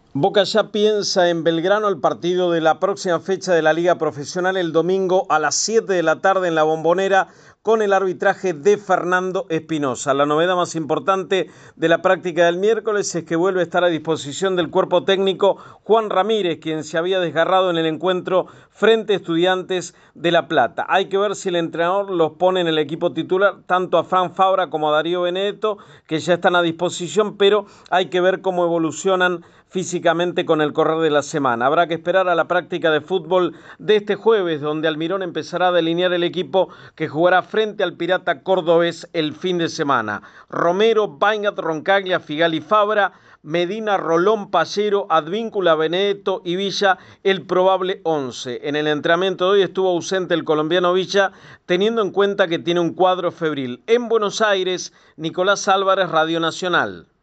Boca ya piensa en Belgrano el partido de la próxima fecha de la Liga Profesional el domingo a las 7 de la tarde en la Bombonera con el arbitraje de Fernando Espinosa. La novedad más importante de la práctica del miércoles es que vuelve a estar a disposición del cuerpo técnico Juan Ramírez, quien se había desgarrado en el encuentro frente a Estudiantes de La Plata. Hay que ver si el entrenador los pone en el equipo titular, tanto a Fran Fabra como a Darío Benedetto, que ya están a disposición, pero hay que ver cómo evolucionan físicamente con el correr de la semana. Habrá que esperar a la práctica de fútbol de este jueves, donde Almirón empezará a delinear el equipo que jugará frente al Pirata Cordobés el fin de semana. Romero, Baingat, Roncaglia, Figali, Fabra, Medina, Rolón, Pallero, Advíncula, Benedetto y Villa, el probable 11. En el entrenamiento de hoy estuvo ausente el colombiano Villa, teniendo en cuenta que tiene un cuadro febril. En Buenos Aires, Nicolás Álvarez, Radio Nacional.